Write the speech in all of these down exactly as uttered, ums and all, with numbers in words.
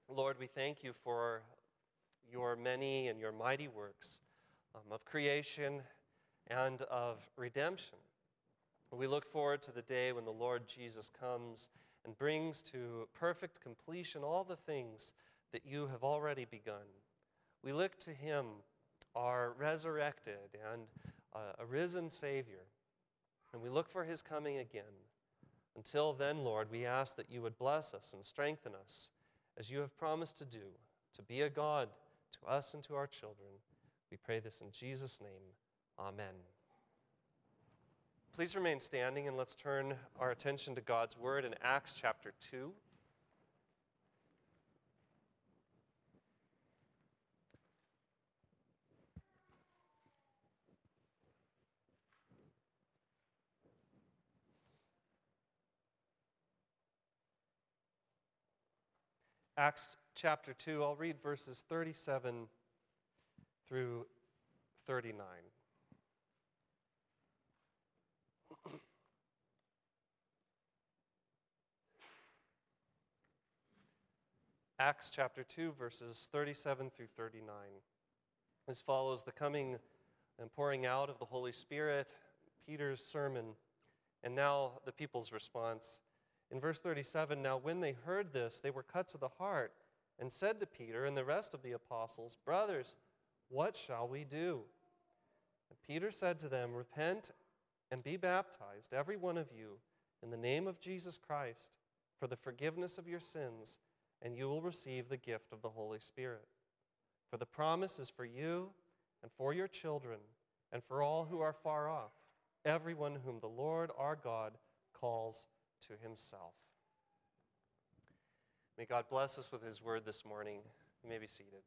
Lord, we thank you for your many and your mighty works um, of creation and of redemption. We look forward to the day when the Lord Jesus comes and brings to perfect completion all the things that you have already begun. We look to him, our resurrected and uh, a risen Savior, and we look for his coming again. Until then, Lord, we ask that you would bless us and strengthen us as you have promised to do, to be a God to us and to our children. We pray this in Jesus' name. Amen. Please remain standing and let's turn our attention to God's word in Acts chapter two. Acts chapter two, I'll read verses thirty-seven through thirty-nine. Acts chapter two, verses thirty-seven through thirty-nine. As follows: the coming and pouring out of the Holy Spirit, Peter's sermon, and now the people's response. In verse thirty-seven, now when they heard this, they were cut to the heart and said to Peter and the rest of the apostles, brothers, what shall we do? And Peter said to them, repent and be baptized, every one of you, in the name of Jesus Christ, for the forgiveness of your sins, and you will receive the gift of the Holy Spirit. For the promise is for you and for your children and for all who are far off, everyone whom the Lord our God calls to himself. May God bless us with his word this morning. You may be seated.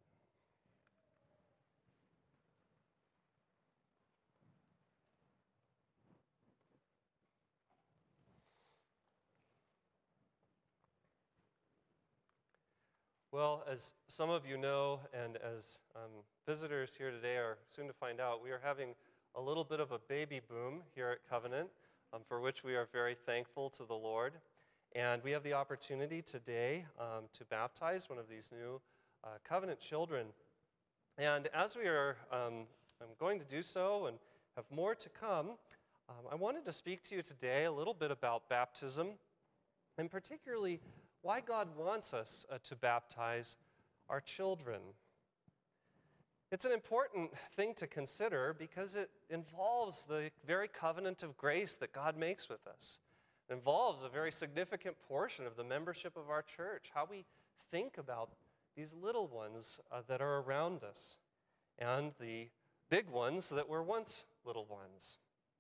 Well, as some of you know, and as um, visitors here today are soon to find out, we are having a little bit of a baby boom here at Covenant, um, for which we are very thankful to the Lord. And we have the opportunity today um, to baptize one of these new uh, Covenant children. And as we are um, I'm going to do so and have more to come, um, I wanted to speak to you today a little bit about baptism, and particularly why God wants us uh, to baptize our children. It's an important thing to consider because it involves the very covenant of grace that God makes with us. It involves a very significant portion of the membership of our church, how we think about these little ones uh, that are around us, and the big ones that were once little ones.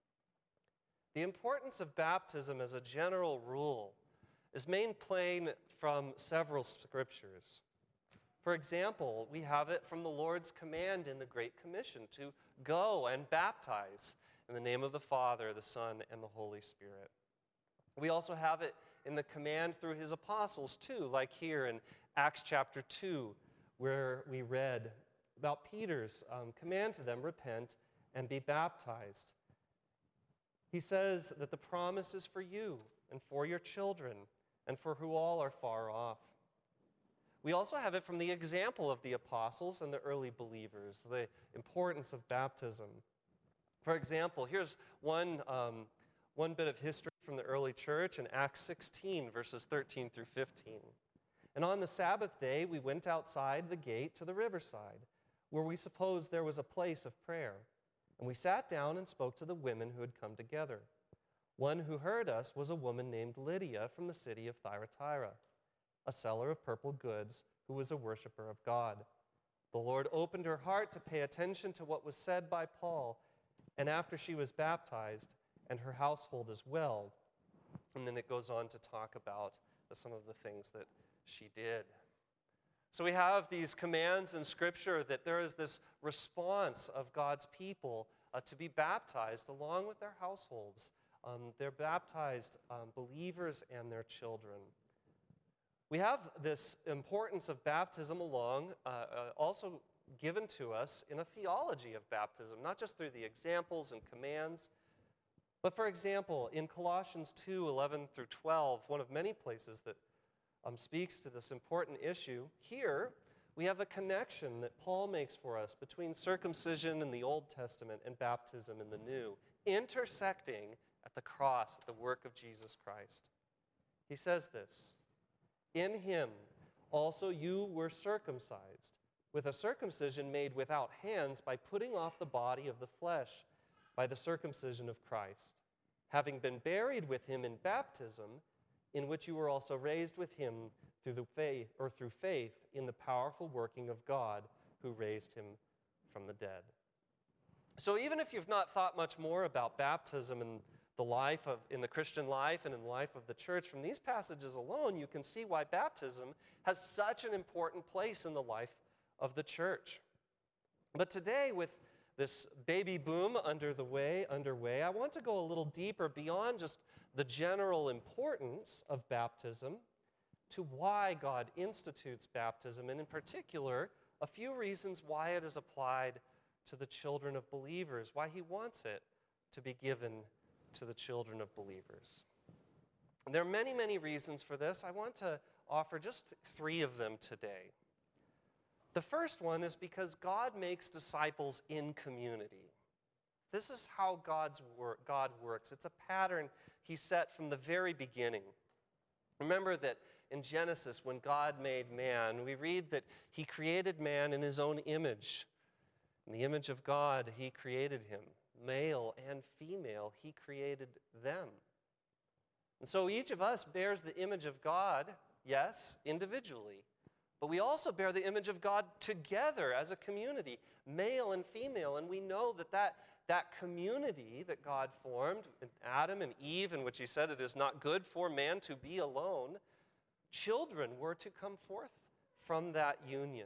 The importance of baptism as a general rule is made plain from several scriptures. For example, we have it from the Lord's command in the Great Commission to go and baptize in the name of the Father, the Son, and the Holy Spirit. We also have it in the command through his apostles too, like here in Acts chapter two, where we read about Peter's um, command to them, repent and be baptized. He says that the promise is for you and for your children and for who all are far off. We also have it from the example of the apostles and the early believers, the importance of baptism. For example, here's one, um, one bit of history from the early church in Acts sixteen, verses thirteen through fifteen. And on the Sabbath day, we went outside the gate to the riverside, where we supposed there was a place of prayer. And we sat down and spoke to the women who had come together. One who heard us was a woman named Lydia from the city of Thyatira, a seller of purple goods who was a worshiper of God. The Lord opened her heart to pay attention to what was said by Paul, and after she was baptized, and her household as well. And then it goes on to talk about some of the things that she did. So we have these commands in Scripture that there is this response of God's people uh, to be baptized along with their households. Um, they're baptized um, believers and their children. We have this importance of baptism along, uh, uh, also given to us in a theology of baptism, not just through the examples and commands, but for example, in Colossians two, eleven through twelve, one of many places that um, speaks to this important issue. Here, we have a connection that Paul makes for us between circumcision in the Old Testament and baptism in the New, intersecting at the cross, at the work of Jesus Christ. He says this, "In him also you were circumcised, with a circumcision made without hands by putting off the body of the flesh by the circumcision of Christ, having been buried with him in baptism, in which you were also raised with him through the faith or through faith in the powerful working of God who raised him from the dead." So even if you've not thought much more about baptism in the life of in the Christian life and in the life of the church, from these passages alone, you can see why baptism has such an important place in the life of the church. But today, with this baby boom under the way, underway, I want to go a little deeper beyond just the general importance of baptism to why God institutes baptism, and in particular, a few reasons why it is applied to the children of believers, why he wants it to be given to the children of believers. And there are many, many reasons for this. I want to offer just three of them today. The first one is because God makes disciples in community. This is how God's work, God works. It's a pattern he set from the very beginning. Remember that in Genesis, when God made man, we read that he created man in his own image. In the image of God, he created him. Male and female, he created them. And so each of us bears the image of God, yes, individually, but we also bear the image of God together as a community, male and female, and we know that that, that community that God formed, Adam and Eve, in which he said it is not good for man to be alone, children were to come forth from that union.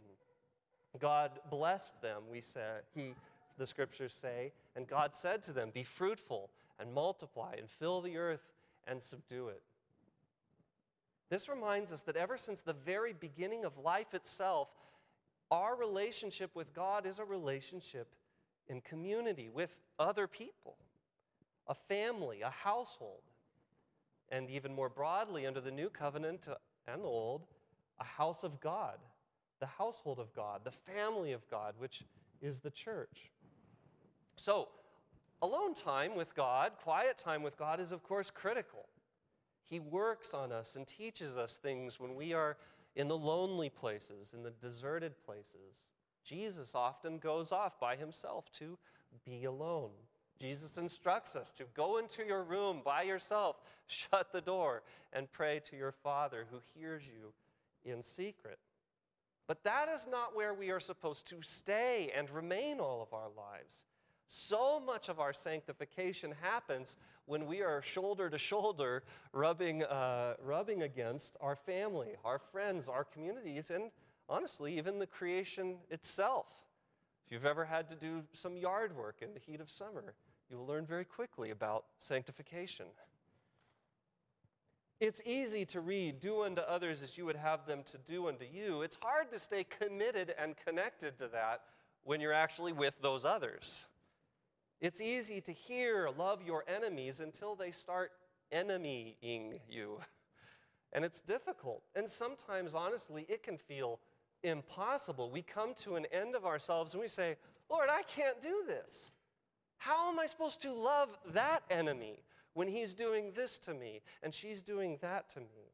God blessed them, we say, he, the scriptures say, and God said to them, "Be fruitful and multiply and fill the earth and subdue it." This reminds us that ever since the very beginning of life itself, our relationship with God is a relationship in community with other people, a family, a household, and even more broadly under the new covenant and the old, a house of God, the household of God, the family of God, which is the church. So, alone time with God, quiet time with God is of course critical. He works on us and teaches us things when we are in the lonely places, in the deserted places. Jesus often goes off by himself to be alone. Jesus instructs us to go into your room by yourself, shut the door, and pray to your Father who hears you in secret. But that is not where we are supposed to stay and remain all of our lives. So much of our sanctification happens when we are shoulder to shoulder rubbing, uh, rubbing against our family, our friends, our communities, and honestly, even the creation itself. If you've ever had to do some yard work in the heat of summer, you'll learn very quickly about sanctification. It's easy to read, "Do unto others as you would have them to do unto you." It's hard to stay committed and connected to that when you're actually with those others. It's easy to hear, "Love your enemies," until they start enemying you. And it's difficult. And sometimes, honestly, it can feel impossible. We come to an end of ourselves and we say, "Lord, I can't do this. How am I supposed to love that enemy when he's doing this to me and she's doing that to me?"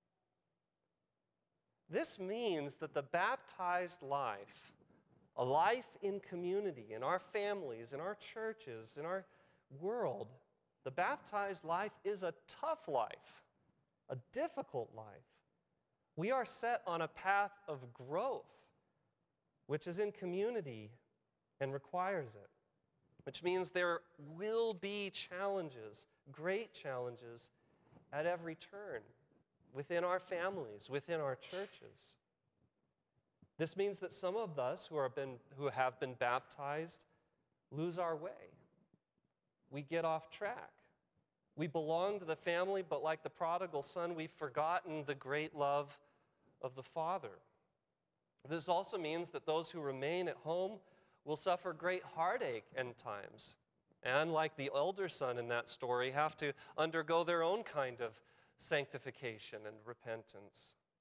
This means that the baptized life, a life in community, in our families, in our churches, in our world, the baptized life is a tough life, a difficult life. We are set on a path of growth, which is in community and requires it, which means there will be challenges, great challenges, at every turn, within our families, within our churches. This means that some of us who, are been, who have been baptized lose our way. We get off track. We belong to the family, but like the prodigal son, we've forgotten the great love of the Father. This also means that those who remain at home will suffer great heartache in times, and like the elder son in that story, have to undergo their own kind of sanctification and repentance.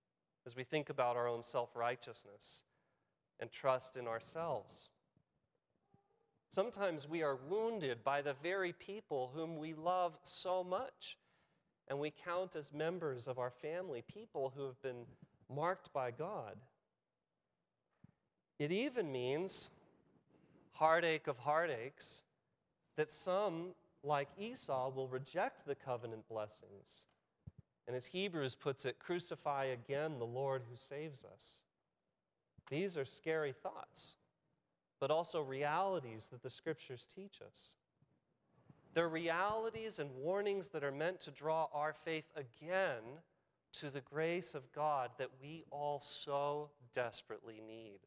as we think about our own self-righteousness and trust in ourselves. Sometimes we are wounded by the very people whom we love so much, and we count as members of our family, people who have been marked by God. It even means, heartache of heartaches, that some, like Esau, will reject the covenant blessings. And as Hebrews puts it, crucify again the Lord who saves us. These are scary thoughts, but also realities that the Scriptures teach us. They're realities and warnings that are meant to draw our faith again to the grace of God that we all so desperately need.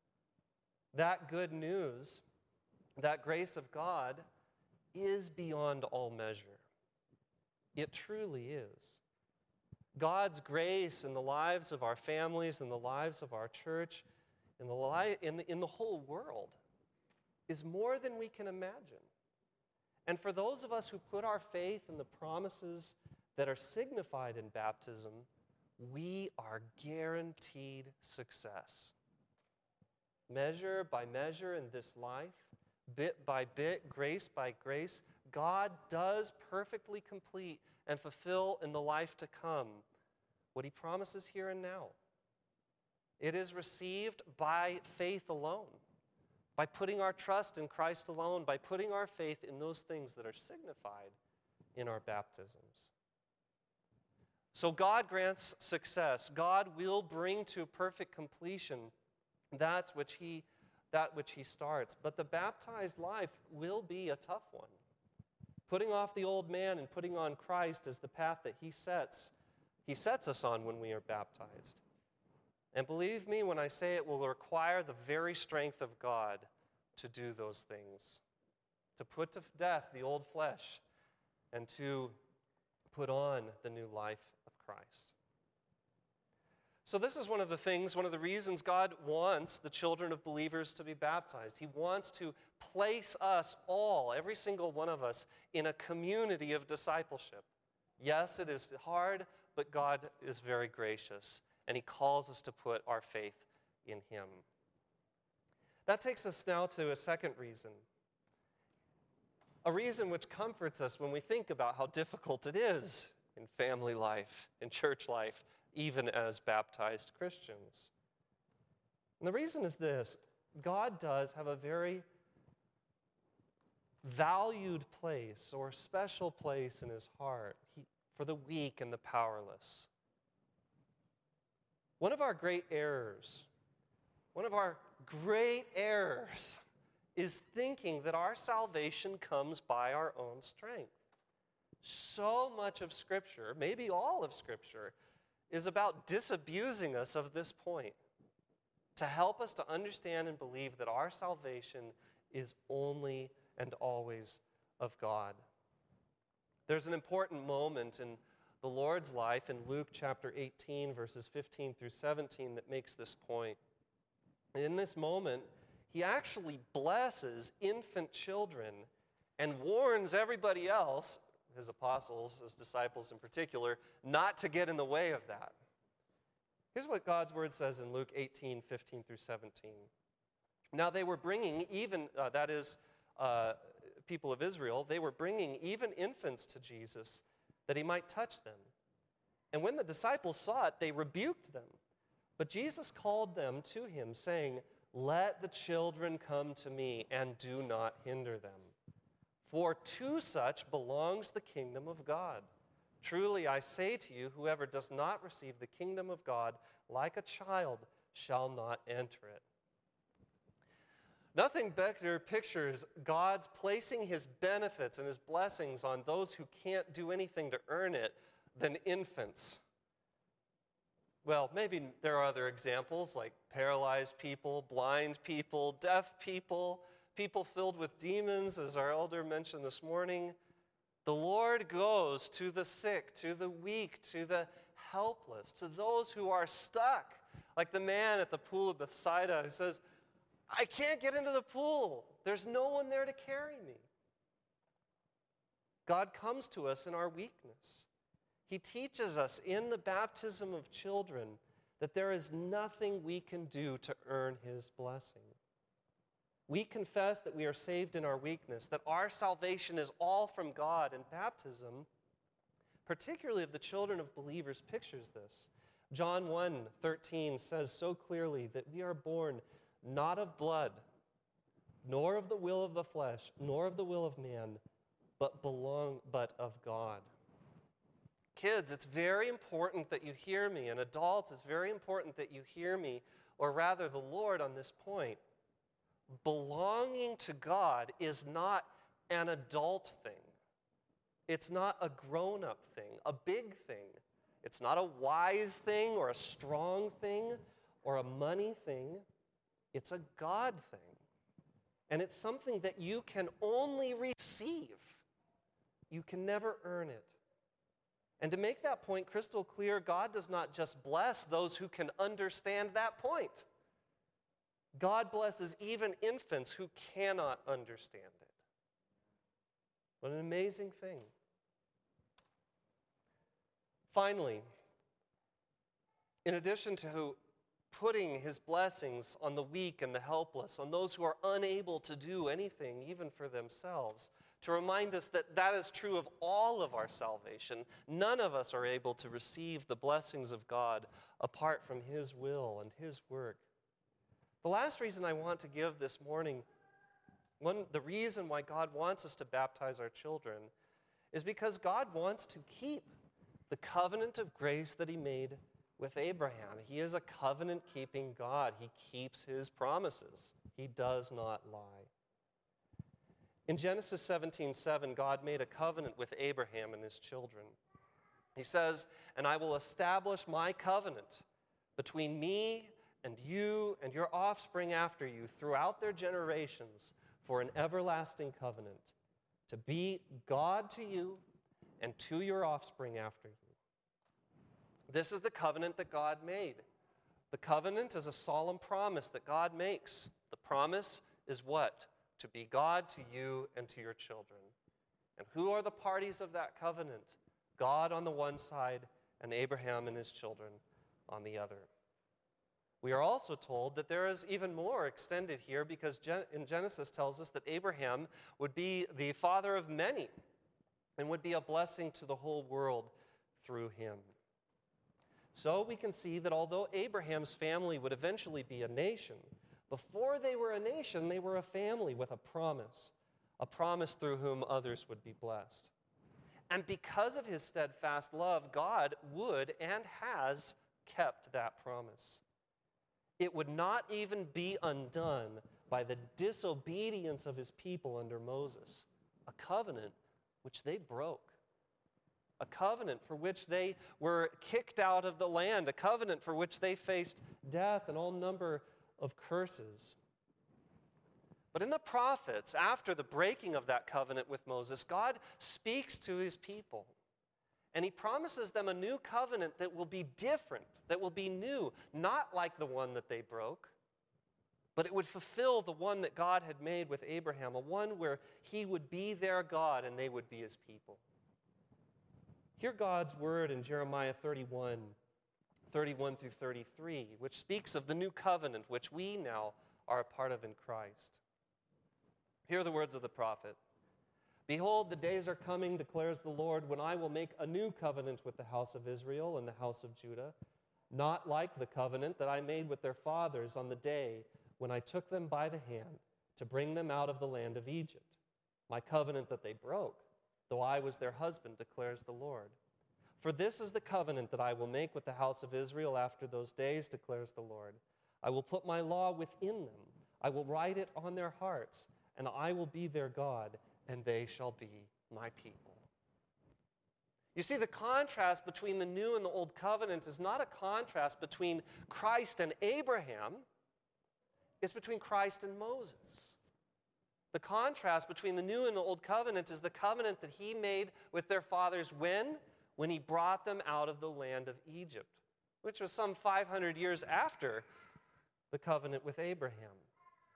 That good news, that grace of God, is beyond all measure. It truly is. God's grace in the lives of our families, in the lives of our church, in the, li- in the, in the whole world is more than we can imagine. And for those of us who put our faith in the promises that are signified in baptism, we are guaranteed success. Measure by measure in this life, bit by bit, grace by grace, God does perfectly complete and fulfill in the life to come what he promises here and now. It is received by faith alone, by putting our trust in Christ alone, by putting our faith in those things that are signified in our baptisms. So God grants success. God will bring to perfect completion that which he, that which he starts. But the baptized life will be a tough one. Putting off the old man and putting on Christ is the path that he sets. He sets us on when we are baptized. And believe me when I say it will require the very strength of God to do those things, to put to death the old flesh and to put on the new life of Christ. So this is one of the things, one of the reasons God wants the children of believers to be baptized. He wants to place us all, every single one of us, in a community of discipleship. Yes, it is hard, but God is very gracious, and he calls us to put our faith in him. That takes us now to a second reason. A reason which comforts us when we think about how difficult it is in family life, in church life, even as baptized Christians. And the reason is this: God does have a very valued place or special place in his heart he, for the weak and the powerless. One of our great errors, one of our great errors is thinking that our salvation comes by our own strength. So much of Scripture, maybe all of Scripture, is about disabusing us of this point, to help us to understand and believe that our salvation is only and always of God. There's an important moment in the Lord's life in Luke chapter eighteen, verses fifteen through seventeen, that makes this point. In this moment, he actually blesses infant children and warns everybody else, his apostles, his disciples in particular, not to get in the way of that. Here's what God's word says in Luke eighteen, fifteen through seventeen. Now they were bringing even, uh, that is, uh, people of Israel, they were bringing even infants to Jesus that he might touch them. And when the disciples saw it, they rebuked them. But Jesus called them to him, saying, "Let the children come to me, and do not hinder them. For to such belongs the kingdom of God. Truly I say to you, whoever does not receive the kingdom of God like a child shall not enter it." Nothing better pictures God's placing his benefits and his blessings on those who can't do anything to earn it than infants. Well, maybe there are other examples like paralyzed people, blind people, deaf people, people filled with demons, as our elder mentioned this morning. The Lord goes to the sick, to the weak, to the helpless, to those who are stuck, like the man at the pool of Bethsaida who says, "I can't get into the pool. There's no one there to carry me." God comes to us in our weakness. He teaches us in the baptism of children that there is nothing we can do to earn his blessing. We confess that we are saved in our weakness, that our salvation is all from God, and baptism, particularly of the children of believers, pictures this. John one thirteen says so clearly that we are born not of blood, nor of the will of the flesh, nor of the will of man, but belong but of God. Kids, it's very important that you hear me, and adults, it's very important that you hear me, or rather the Lord on this point. Belonging to God is not an adult thing. It's not a grown-up thing, a big thing. It's not a wise thing or a strong thing or a money thing. It's a God thing. And it's something that you can only receive. You can never earn it. And to make that point crystal clear, God does not just bless those who can understand that point. God blesses even infants who cannot understand it. What an amazing thing. Finally, in addition to putting his blessings on the weak and the helpless, on those who are unable to do anything, even for themselves, to remind us that that is true of all of our salvation. None of us are able to receive the blessings of God apart from his will and his work. The last reason I want to give this morning, one, the reason why God wants us to baptize our children, is because God wants to keep the covenant of grace that he made with Abraham. He is a covenant-keeping God. He keeps his promises. He does not lie. In Genesis seventeen seven, God made a covenant with Abraham and his children. He says, "And I will establish my covenant between me and you and your offspring after you throughout their generations for an everlasting covenant, to be God to you and to your offspring after you." This is the covenant that God made. The covenant is a solemn promise that God makes. The promise is what? To be God to you and to your children. And who are the parties of that covenant? God on the one side and Abraham and his children on the other. We are also told that there is even more extended here, because in Genesis tells us that Abraham would be the father of many and would be a blessing to the whole world through him. So we can see that although Abraham's family would eventually be a nation, before they were a nation, they were a family with a promise, a promise through whom others would be blessed. And because of his steadfast love, God would and has kept that promise. It would not even be undone by the disobedience of his people under Moses, a covenant which they broke, a covenant for which they were kicked out of the land, a covenant for which they faced death and all number of curses. But in the prophets, after the breaking of that covenant with Moses, God speaks to his people. And he promises them a new covenant that will be different, that will be new, not like the one that they broke, but it would fulfill the one that God had made with Abraham, a one where he would be their God and they would be his people. Hear God's word in Jeremiah thirty-one, thirty-one through thirty-three, which speaks of the new covenant which we now are a part of in Christ. Hear the words of the prophet. "Behold, the days are coming, declares the Lord, when I will make a new covenant with the house of Israel and the house of Judah, not like the covenant that I made with their fathers on the day when I took them by the hand to bring them out of the land of Egypt, my covenant that they broke, though I was their husband, declares the Lord. For this is the covenant that I will make with the house of Israel after those days, declares the Lord. I will put my law within them. I will write it on their hearts, and I will be their God, and they shall be my people." You see, the contrast between the new and the old covenant is not a contrast between Christ and Abraham. It's between Christ and Moses. The contrast between the new and the old covenant is the covenant that he made with their fathers when? When he brought them out of the land of Egypt, which was some five hundred years after the covenant with Abraham.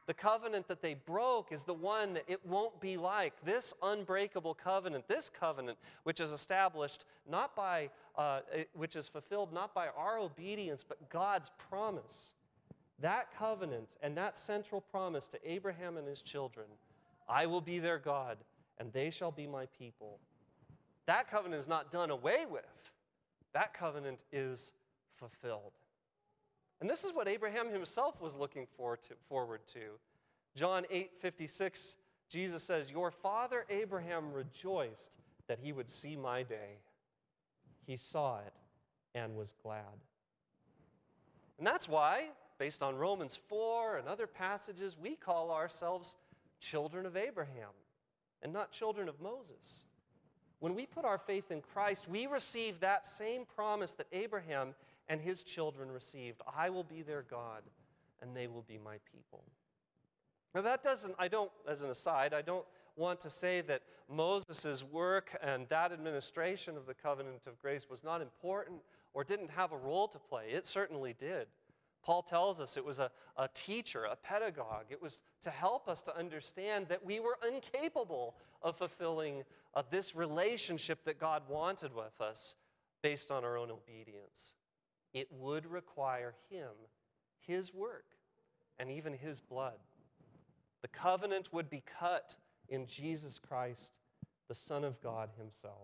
The covenant that they broke is the one that it won't be like. This unbreakable covenant, this covenant which is established not by, uh, which is fulfilled not by our obedience, but God's promise. That covenant and that central promise to Abraham and his children, I will be their God, and they shall be my people. That covenant is not done away with. That covenant is fulfilled. And this is what Abraham himself was looking forward to. Forward to. John eight fifty-six, Jesus says, your father Abraham rejoiced that he would see my day. He saw it and was glad. And that's why, based on Romans four and other passages, we call ourselves children of Abraham and not children of Moses. When we put our faith in Christ, we receive that same promise that Abraham and his children received. I will be their God, and they will be my people. Now that doesn't, I don't, as an aside, I don't want to say that Moses' work and that administration of the covenant of grace was not important or didn't have a role to play. It certainly did. Paul tells us it was a, a teacher, a pedagogue. It was to help us to understand that we were incapable of fulfilling uh, this relationship that God wanted with us based on our own obedience. It would require him, his work, and even his blood. The covenant would be cut in Jesus Christ, the Son of God himself.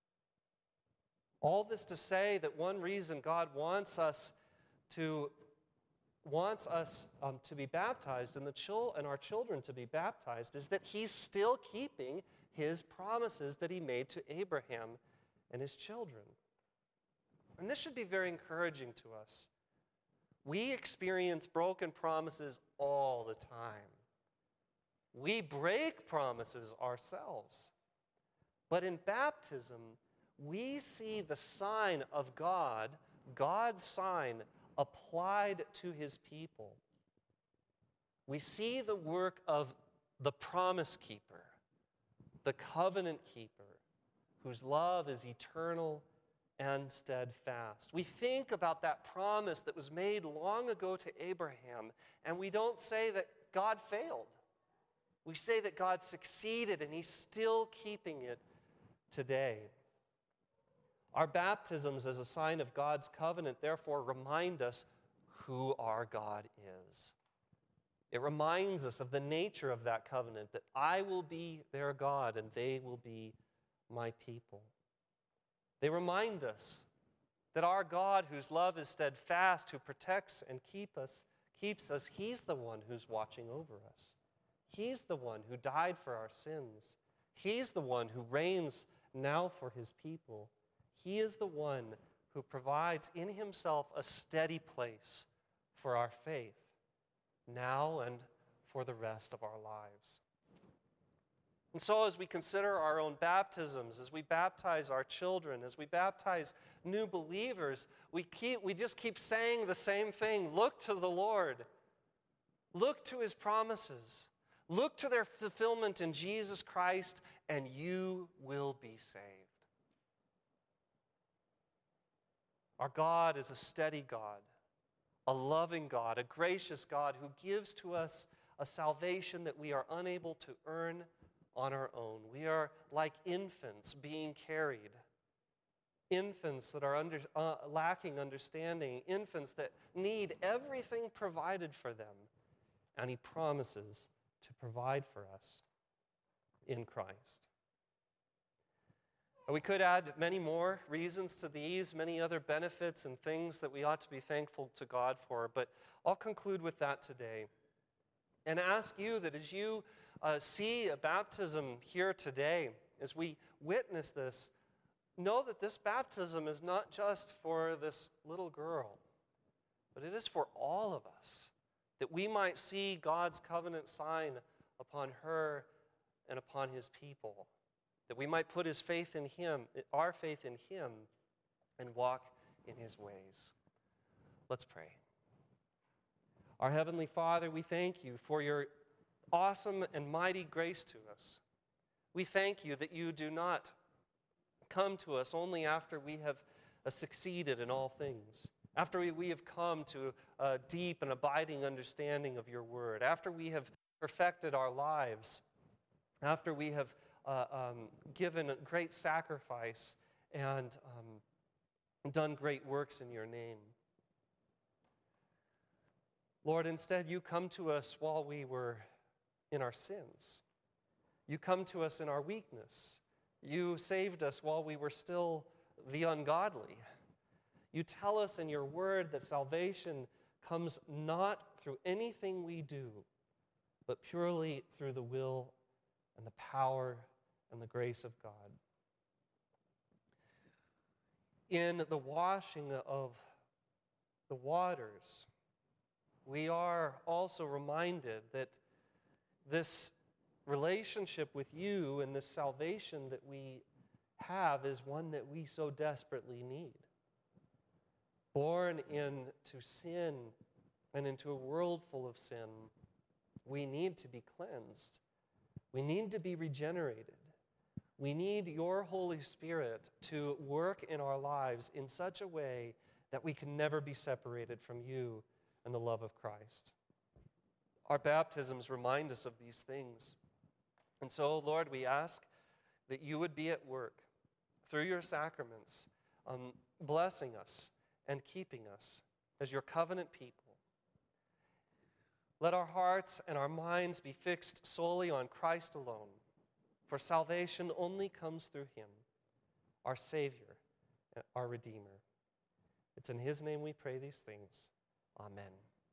All this to say that one reason God wants us to wants us um, to be baptized and the chil- and our children to be baptized is that he's still keeping his promises that he made to Abraham and his children. And this should be very encouraging to us. We experience broken promises all the time. We break promises ourselves. But in baptism, we see the sign of God, God's sign, applied to his people. We see the work of the promise keeper, the covenant keeper, whose love is eternal and steadfast. We think about that promise that was made long ago to Abraham, and we don't say that God failed. We say that God succeeded, and he's still keeping it today. Our baptisms as a sign of God's covenant, therefore, remind us who our God is. It reminds us of the nature of that covenant, that I will be their God and they will be my people. They remind us that our God, whose love is steadfast, who protects and keep us, keeps us, he's the one who's watching over us. He's the one who died for our sins. He's the one who reigns now for his people. He is the one who provides in himself a steady place for our faith, now and for the rest of our lives. And so as we consider our own baptisms, as we baptize our children, as we baptize new believers, we keep we just keep saying the same thing. Look to the Lord. Look to his promises. Look to their fulfillment in Jesus Christ, and you will be saved. Our God is a steady God, a loving God, a gracious God who gives to us a salvation that we are unable to earn on our own. We are like infants being carried, infants that are under, uh, lacking understanding, infants that need everything provided for them, and he promises to provide for us in Christ. We could add many more reasons to these, many other benefits and things that we ought to be thankful to God for, but I'll conclude with that today and ask you that as you uh, see a baptism here today, as we witness this, know that this baptism is not just for this little girl, but it is for all of us, that we might see God's covenant sign upon her and upon his people, that we might put his faith in him, our faith in him, and walk in his ways. Let's pray. Our Heavenly Father, we thank you for your awesome and mighty grace to us. We thank you that you do not come to us only after we have uh, succeeded in all things, after we, we have come to a deep and abiding understanding of your word, after we have perfected our lives, after we have uh, um, given a great sacrifice and um, done great works in your name. Lord, instead you come to us while we were in our sins. You come to us in our weakness. You saved us while we were still the ungodly. You tell us in your word that salvation comes not through anything we do, but purely through the will and the power and the grace of God. In the washing of the waters, we are also reminded that this relationship with you and this salvation that we have is one that we so desperately need. Born into sin and into a world full of sin, we need to be cleansed. We need to be regenerated. We need your Holy Spirit to work in our lives in such a way that we can never be separated from you and the love of Christ. Our baptisms remind us of these things. And so, Lord, we ask that you would be at work through your sacraments, um, blessing us and keeping us as your covenant people. Let our hearts and our minds be fixed solely on Christ alone, for salvation only comes through him, our Savior, our Redeemer. It's in his name we pray these things. Amen.